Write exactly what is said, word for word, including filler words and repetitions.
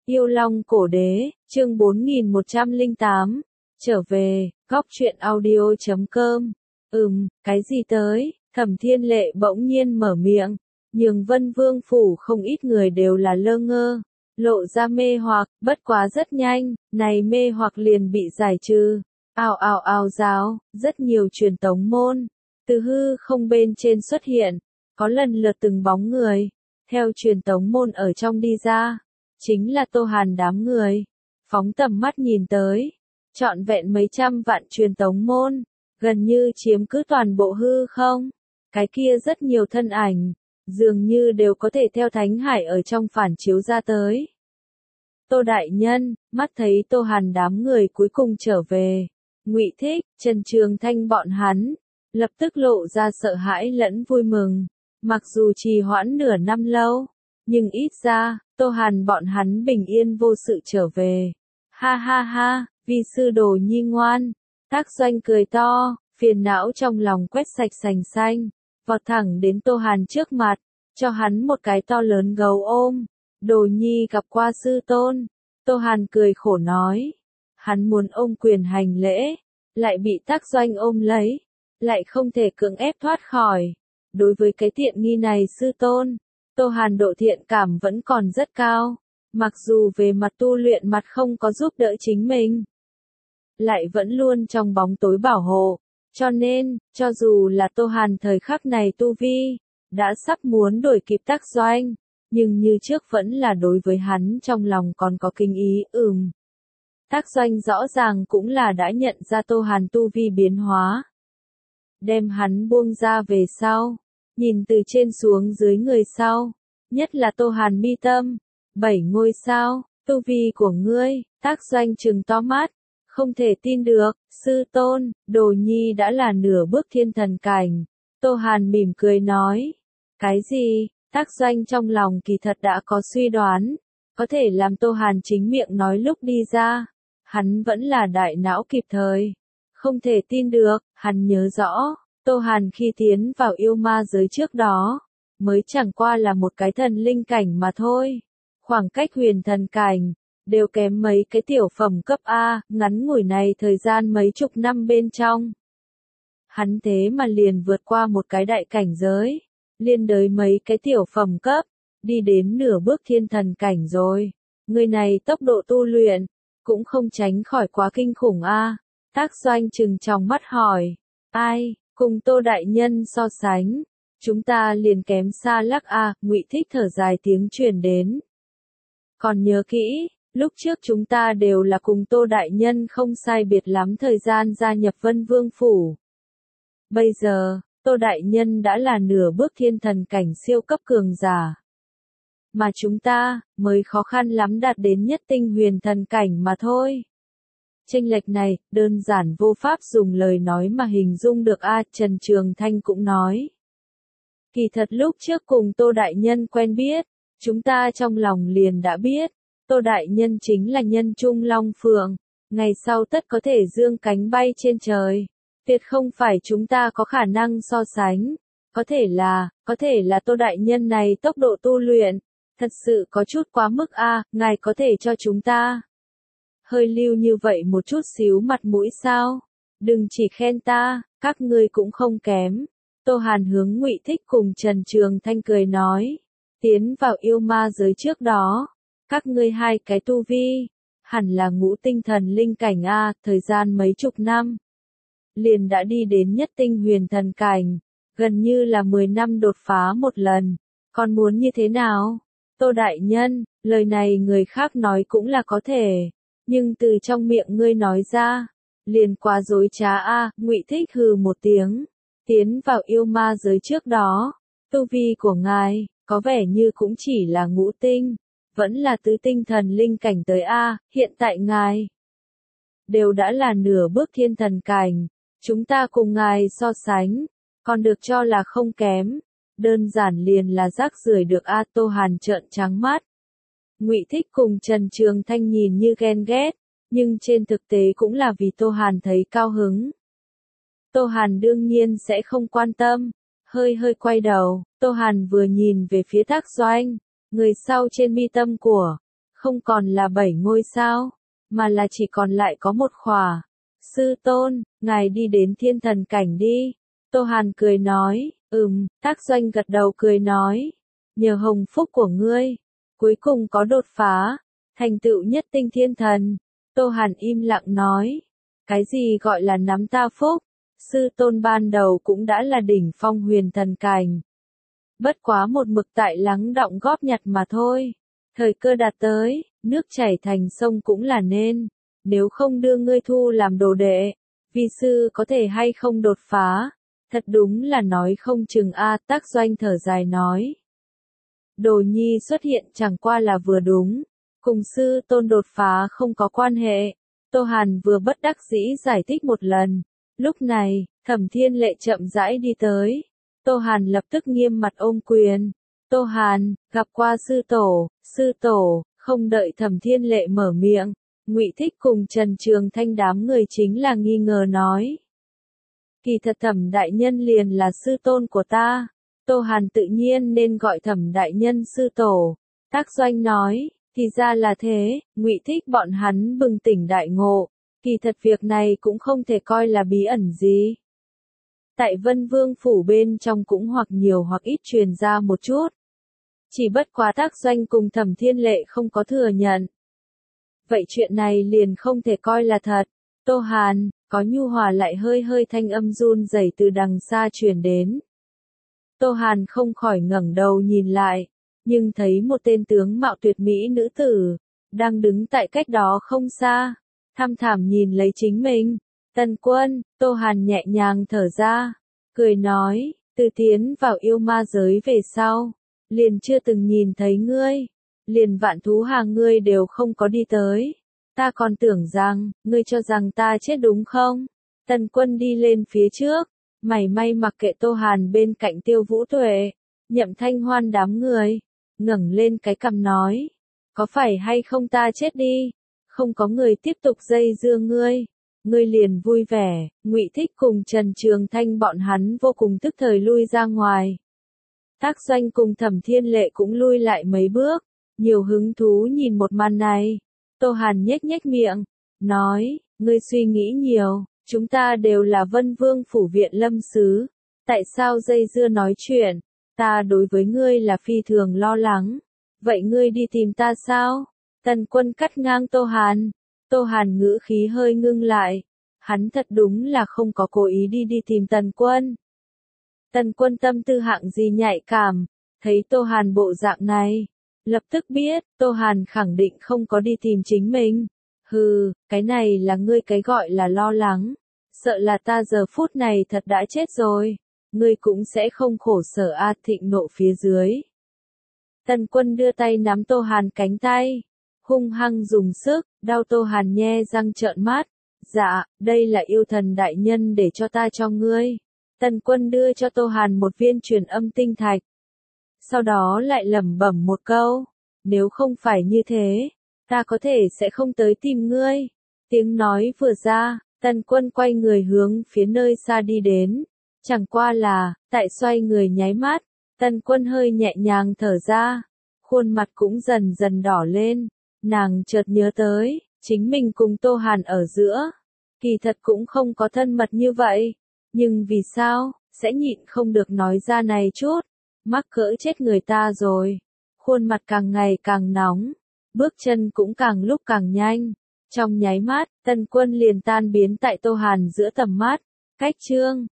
Yêu Long Cổ Đế, chương bốn nghìn một trăm lẻ tám, trở về, góc truyện audio chấm com. Ừm, cái gì tới? Thẩm Thiên Lệ bỗng nhiên mở miệng, nhường Vân Vương phủ không ít người đều là lơ ngơ, lộ ra mê hoặc, bất quá rất nhanh, này mê hoặc liền bị giải trừ. Ào ào ào giáo, rất nhiều truyền tống môn, từ hư không bên trên xuất hiện, có lần lượt từng bóng người, theo truyền tống môn ở trong đi ra. Chính là Tô Hàn đám người. Phóng tầm mắt nhìn tới, trọn vẹn mấy trăm vạn truyền tống môn, gần như chiếm cứ toàn bộ hư không. Cái kia rất nhiều thân ảnh, dường như đều có thể theo thánh hải ở trong phản chiếu ra tới. Tô Đại Nhân, mắt thấy Tô Hàn đám người cuối cùng trở về, Ngụy Thích, Trần Trường Thanh bọn hắn, lập tức lộ ra sợ hãi lẫn vui mừng. Mặc dù trì hoãn nửa năm lâu, nhưng ít ra, Tô Hàn bọn hắn bình yên vô sự trở về. Ha ha ha, vi sư đồ nhi ngoan. Tác Doanh cười to, phiền não trong lòng quét sạch sành xanh, vọt thẳng đến Tô Hàn trước mặt, cho hắn một cái to lớn gấu ôm. Đồ nhi gặp qua sư tôn. Tô Hàn cười khổ nói. Hắn muốn ôm quyền hành lễ, lại bị Tác Doanh ôm lấy, lại không thể cưỡng ép thoát khỏi. Đối với cái tiện nghi này sư tôn, Tô Hàn độ thiện cảm vẫn còn rất cao, mặc dù về mặt tu luyện mặt không có giúp đỡ chính mình, lại vẫn luôn trong bóng tối bảo hộ, cho nên, cho dù là Tô Hàn thời khắc này tu vi, đã sắp muốn đuổi kịp Tác Doanh, nhưng như trước vẫn là đối với hắn trong lòng còn có kinh ý, ừm. Tác Doanh rõ ràng cũng là đã nhận ra Tô Hàn tu vi biến hóa. Đem hắn buông ra về sau, nhìn từ trên xuống dưới người sau, nhất là Tô Hàn mi tâm, bảy ngôi sao, tu vi của ngươi. Tác Doanh trừng to mắt, không thể tin được, sư tôn, đồ nhi đã là nửa bước thiên thần cảnh. Tô Hàn mỉm cười nói, cái gì? Tác Doanh trong lòng kỳ thật đã có suy đoán, có thể làm Tô Hàn chính miệng nói lúc đi ra, hắn vẫn là đại não kịp thời. Không thể tin được, hắn nhớ rõ, Tô Hàn khi tiến vào yêu ma giới trước đó, mới chẳng qua là một cái thần linh cảnh mà thôi. Khoảng cách huyền thần cảnh, đều kém mấy cái tiểu phẩm cấp A, ngắn ngủi này thời gian mấy chục năm bên trong. Hắn thế mà liền vượt qua một cái đại cảnh giới, liên đới mấy cái tiểu phẩm cấp, đi đến nửa bước thiên thần cảnh rồi. Người này tốc độ tu luyện, cũng không tránh khỏi quá kinh khủng A. Tác Doanh trừng trong mắt hỏi, ai, cùng Tô Đại Nhân so sánh, chúng ta liền kém xa lắc A. Ngụy Thích thở dài tiếng truyền đến. Còn nhớ kỹ, lúc trước chúng ta đều là cùng Tô Đại Nhân không sai biệt lắm thời gian gia nhập Vân Vương Phủ. Bây giờ, Tô Đại Nhân đã là nửa bước thiên thần cảnh siêu cấp cường giả. Mà chúng ta, mới khó khăn lắm đạt đến nhất tinh huyền thần cảnh mà thôi. Chênh lệch này, đơn giản vô pháp dùng lời nói mà hình dung được a. Trần Trường Thanh cũng nói. Kỳ thật lúc trước cùng Tô Đại Nhân quen biết, chúng ta trong lòng liền đã biết, Tô Đại Nhân chính là nhân trung long phượng, ngày sau tất có thể dương cánh bay trên trời. Tuyệt không phải chúng ta có khả năng so sánh, có thể là, có thể là Tô Đại Nhân này tốc độ tu luyện, thật sự có chút quá mức a. Ngài có thể cho chúng ta hơi lưu như vậy một chút xíu mặt mũi sao? Đừng chỉ khen ta, các ngươi cũng không kém. Tô Hàn hướng Ngụy Thích cùng Trần Trường Thanh cười nói, tiến vào yêu ma giới trước đó, các ngươi hai cái tu vi, hẳn là ngũ tinh thần linh cảnh a, thời gian mấy chục năm, liền đã đi đến nhất tinh huyền thần cảnh, gần như là mười năm đột phá một lần, còn muốn như thế nào? Tô Đại Nhân, lời này người khác nói cũng là có thể, nhưng từ trong miệng ngươi nói ra, liền quá dối trá a. Ngụy Thích hừ một tiếng, tiến vào yêu ma giới trước đó, tu vi của ngài, có vẻ như cũng chỉ là ngũ tinh, vẫn là tứ tinh thần linh cảnh tới a. Hiện tại ngài, đều đã là nửa bước thiên thần cảnh, chúng ta cùng ngài so sánh, còn được cho là không kém, đơn giản liền là rác rưởi được a. Tô Hàn trợn trắng mắt. Ngụy Thích cùng Trần Trường Thanh nhìn như ghen ghét, nhưng trên thực tế cũng là vì Tô Hàn thấy cao hứng. Tô Hàn đương nhiên sẽ không quan tâm, hơi hơi quay đầu, Tô Hàn vừa nhìn về phía Tác Doanh, người sau trên mi tâm của, không còn là bảy ngôi sao, mà là chỉ còn lại có một khỏa. Sư tôn, ngài đi đến thiên thần cảnh đi. Tô Hàn cười nói, ừm, Tác Doanh gật đầu cười nói, nhờ hồng phúc của ngươi, cuối cùng có đột phá, thành tựu nhất tinh thiên thần. Tô Hàn im lặng nói, cái gì gọi là nắm ta phúc, sư tôn ban đầu cũng đã là đỉnh phong huyền thần cảnh. Bất quá một mực tại lắng đọng góp nhặt mà thôi, thời cơ đạt tới, nước chảy thành sông cũng là nên, nếu không đưa ngươi thu làm đồ đệ, vi sư có thể hay không đột phá, thật đúng là nói không chừng a. Tác Doanh thở dài nói. Đồ nhi xuất hiện chẳng qua là vừa đúng, cùng sư tôn đột phá không có quan hệ. Tô Hàn vừa bất đắc dĩ giải thích một lần. Lúc này, Thẩm Thiên Lệ chậm rãi đi tới. Tô Hàn lập tức nghiêm mặt ôm quyền. Tô Hàn, gặp qua sư tổ, sư tổ, không đợi Thẩm Thiên Lệ mở miệng. Ngụy Thích cùng Trần Trường Thanh đám người chính là nghi ngờ nói. Kỳ thật Thẩm đại nhân liền là sư tôn của ta. Tô Hàn tự nhiên nên gọi Thẩm đại nhân sư tổ. Tác Doanh nói, thì ra là thế, Ngụy Thích bọn hắn bừng tỉnh đại ngộ. Kỳ thật việc này cũng không thể coi là bí ẩn gì. Tại Vân Vương phủ bên trong cũng hoặc nhiều hoặc ít truyền ra một chút. Chỉ bất quá Tác Doanh cùng Thẩm Thiên Lệ không có thừa nhận. Vậy chuyện này liền không thể coi là thật. Tô Hàn, có nhu hòa lại hơi hơi thanh âm run rẩy từ đằng xa truyền đến. Tô Hàn không khỏi ngẩng đầu nhìn lại, nhưng thấy một tên tướng mạo tuyệt mỹ nữ tử, đang đứng tại cách đó không xa, thăm thẳm nhìn lấy chính mình. Tần Quân, Tô Hàn nhẹ nhàng thở ra, cười nói, từ tiến vào yêu ma giới về sau, liền chưa từng nhìn thấy ngươi, liền vạn thú hàng ngươi đều không có đi tới. Ta còn tưởng rằng, ngươi cho rằng ta chết đúng không? Tần Quân đi lên phía trước, mảy may mặc kệ Tô Hàn bên cạnh Tiêu Vũ Tuệ, Nhậm Thanh Hoan đám người, ngẩng lên cái cằm nói, có phải hay không ta chết đi, không có người tiếp tục dây dưa ngươi, ngươi liền vui vẻ. Ngụy Thích cùng Trần Trường Thanh bọn hắn vô cùng tức thời lui ra ngoài. Tác Doanh cùng Thẩm Thiên Lệ cũng lui lại mấy bước, nhiều hứng thú nhìn một màn này. Tô Hàn nhếch nhếch miệng, nói, ngươi suy nghĩ nhiều, chúng ta đều là Vân Vương phủ viện lâm sứ, tại sao dây dưa nói chuyện, ta đối với ngươi là phi thường lo lắng, vậy ngươi đi tìm ta sao? Tần Quân cắt ngang Tô Hàn, Tô Hàn ngữ khí hơi ngưng lại, hắn thật đúng là không có cố ý đi đi tìm Tần Quân. Tần Quân tâm tư hạng gì nhạy cảm, thấy Tô Hàn bộ dạng này, lập tức biết, Tô Hàn khẳng định không có đi tìm chính mình. Hừ, cái này là ngươi cái gọi là lo lắng, sợ là ta giờ phút này thật đã chết rồi, ngươi cũng sẽ không khổ sở a. Thịnh nộ phía dưới. Tần Quân đưa tay nắm Tô Hàn cánh tay, hung hăng dùng sức, đau Tô Hàn nhe răng trợn mắt. Dạ, đây là yêu thần đại nhân để cho ta cho ngươi. Tần Quân đưa cho Tô Hàn một viên truyền âm tinh thạch. Sau đó lại lẩm bẩm một câu, nếu không phải như thế, ta có thể sẽ không tới tìm ngươi. Tiếng nói vừa ra, Tần Quân quay người hướng phía nơi xa đi đến. Chẳng qua là, tại xoay người nháy mắt, Tần Quân hơi nhẹ nhàng thở ra, khuôn mặt cũng dần dần đỏ lên. Nàng chợt nhớ tới, chính mình cùng Tô Hàn ở giữa, kỳ thật cũng không có thân mật như vậy. Nhưng vì sao, sẽ nhịn không được nói ra này chút, mắc cỡ chết người ta rồi. Khuôn mặt càng ngày càng nóng, bước chân cũng càng lúc càng nhanh. Trong nháy mắt, Tần Quân liền tan biến tại Tô Hàn giữa tầm mắt. Cách chương